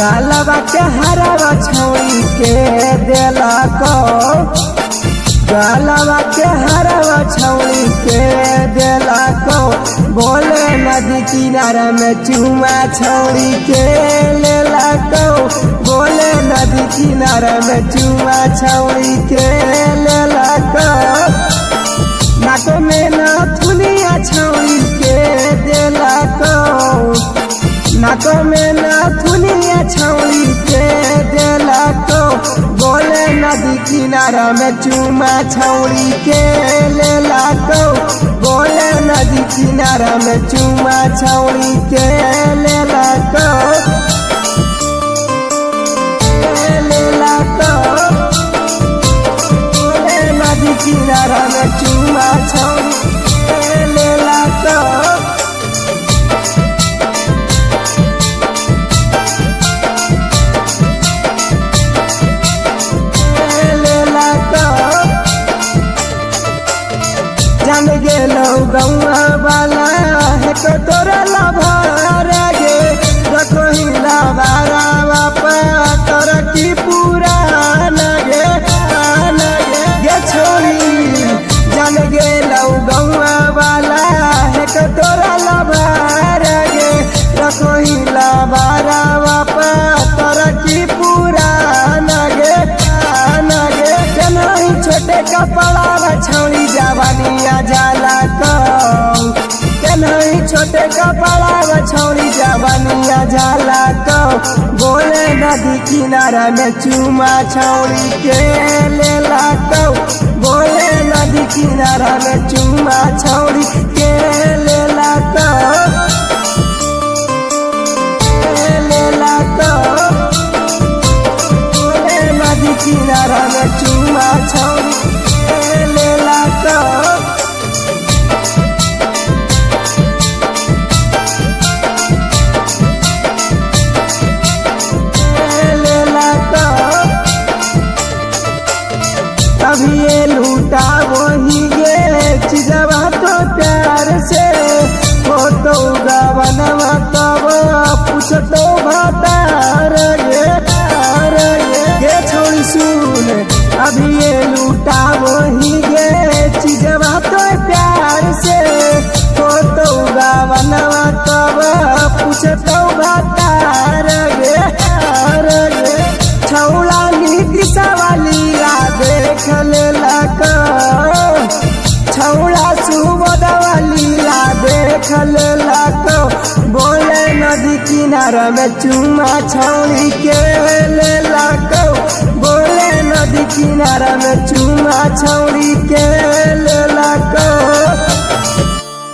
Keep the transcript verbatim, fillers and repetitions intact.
गालवा के हरवा छौड़ी के देला को गालवा के हरवा छौड़ी के देला को बोले नदी किनारा में चुमा छौड़ी के लेला को बोले नदी किनारा में चुमा छौड़ी के लेला को नाक में नथुनिया छौड़ी के देला को नाक में नथुनिया छौड़ी के देला को बोले नदी किनारा में चुमा छौड़ी के लेला को बोले नदी किनारा में चुमा छौड़ी के लेला को लेला को बोले नदी किनारा में चुमा छौड़ी के लेला को जान गेलो गौआ वाला है तो तोरा लभार गे रखोही लभारा बापा तोरा की पूरा लगे लगे गे छोड़ी जान गेलो गौआ वाला है तो तोरा लभार गे रखोही लभारा बापा तोरा की पूरा लगे लगे नहीं छोटे कपड़ा छौड़ी जवानिया जाला को नहीं छोटे कपड़ा छौड़ी जवानिया जाला को बोले नदी किनारा में चुमा छौड़ी के लेला को बोले नदी किनारा में चुमा छौड़ी के लेला को लेला को बोले नदी किनारा में चुमा छौड़ी के लेला को अभी ये लूटा वही गे चीजवा तो प्यार से फोटो गवनवा तब पूछतो भतार गे गे छोड़ी सुन अभी ये लूटा वही गे चीजवा तो प्यार से फोटो गवनवा तब पूछतो भतार गे गे छौड़ा नीति सवाली देख लेला को छौड़ा सुबोधवा लीला देख लेला को बोले नदी किनारा में चुमा छौड़ी के लेला को बोले नदी किनारा में चुमा छौड़ी के लेला को।